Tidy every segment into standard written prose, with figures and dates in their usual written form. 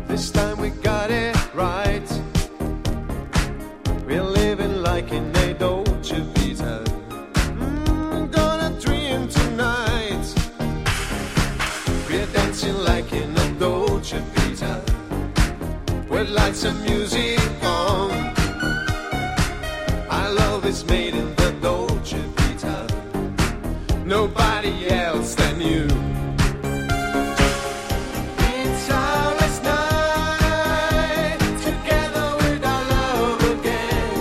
This time we got it right. We're living like in a Dolce Vita. Gonna dream tonight. We're dancing like in a Dolce Vita, with lights and music on. Our love is made in the Dolce Vita, nobody else than you. It's our last night together with our love again.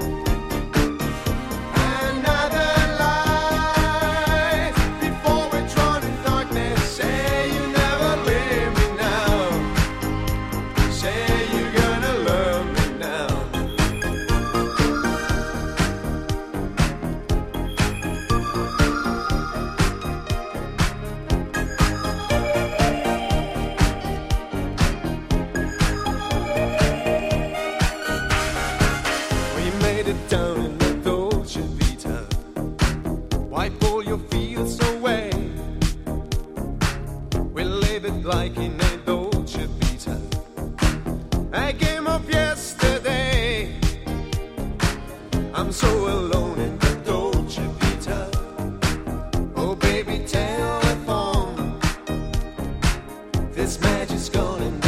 Another light before we're drawn in darkness. Say you never leave me now. Say you're gonna love me now. We made it down in the Dolce Vita. Wipe all your fears away. We live it like in a Dolce Vita, a game of yesterday. I'm so alone in the Dolce Vita. Oh baby, telephone. This magic's gone in